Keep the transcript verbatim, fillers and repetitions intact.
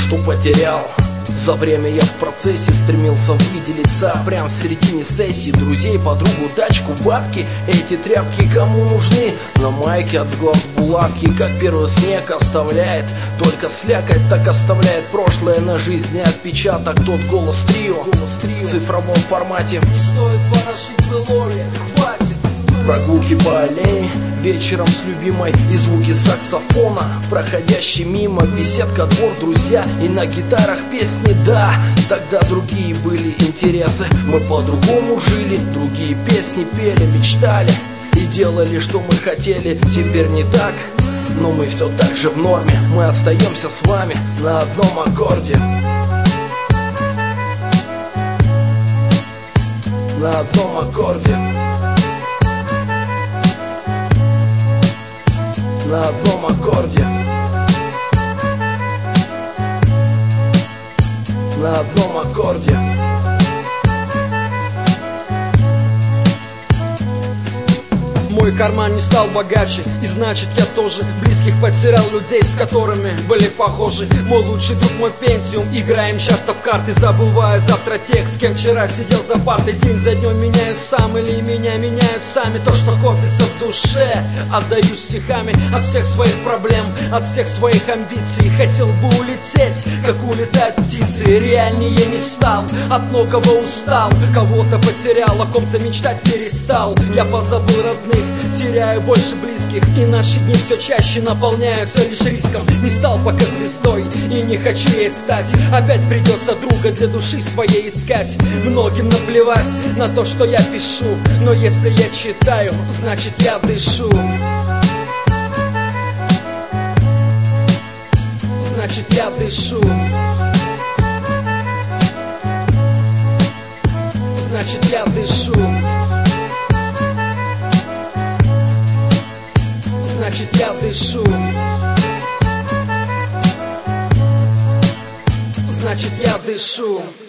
что потерял. За время я в процессе стремился выделиться. Прям в середине сессии друзей, подругу, тачку, бабки. Эти тряпки кому нужны? На майке от глаз булавки, как первый снег оставляет. Только слякоть так оставляет прошлое на жизни отпечаток. Тот голос трио, голос трио в цифровом формате. Не стоит ворошить Делориан, хватит. Прогулки по аллее вечером с любимой и звуки саксофона, проходящий мимо, беседка, двор, друзья и на гитарах песни, да. Тогда другие были интересы, мы по-другому жили, другие песни пели, мечтали и делали, что мы хотели. Теперь не так, но мы все так же в норме. Мы остаемся с вами на одном аккорде. На одном аккорде. На одном аккорде. На одном аккорде. Мой карман не стал богаче, и значит я тоже близких потерял, людей, с которыми были похожи. Мой лучший друг, мой пенсиум, играем часто в карты, забывая завтра тех, с кем вчера сидел за партой. День за днем меняю сам, или меня меняют сами. То, что копится в душе, отдаю стихами. От всех своих проблем, от всех своих амбиций хотел бы улететь, как улетают птицы. Реальнее не стал, от многого устал, кого-то потерял, о ком-то мечтать перестал. Я позабыл родных, теряю больше близких, и наши дни все чаще наполняются лишь риском. Не стал пока звездой и не хочу ей стать. Опять придется друга для души своей искать. Многим наплевать на то, что я пишу, но если я читаю, значит я дышу. Значит я дышу. Значит я дышу. Значит я дышу. Значит я дышу.